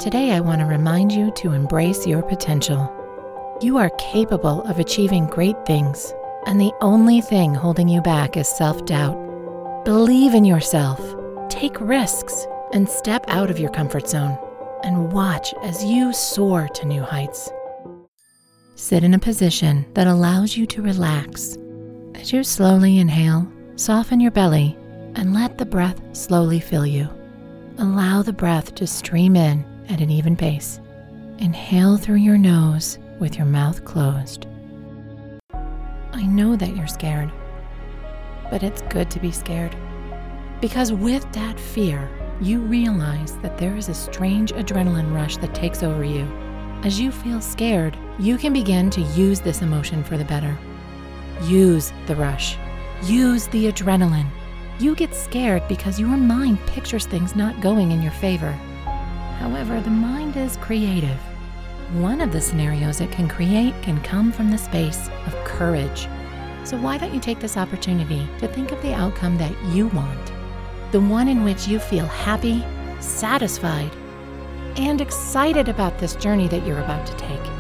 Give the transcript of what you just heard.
Today, I want to remind you to embrace your potential. You are capable of achieving great things, and the only thing holding you back is self-doubt. Believe in yourself, take risks, and step out of your comfort zone, and watch as you soar to new heights. Sit in a position that allows you to relax. As you slowly inhale, soften your belly, and let the breath slowly fill you. Allow the breath to stream in at an even pace. Inhale through your nose with your mouth closed. I know that you're scared, but it's good to be scared. Because with that fear, you realize that there is a strange adrenaline rush that takes over you. As you feel scared, you can begin to use this emotion for the better. Use the rush. Use the adrenaline. You get scared because your mind pictures things not going in your favor. However, the mind is creative. One of the scenarios it can create can come from the space of courage. So why don't you take this opportunity to think of the outcome that you want? The one in which you feel happy, satisfied, and excited about this journey that you're about to take.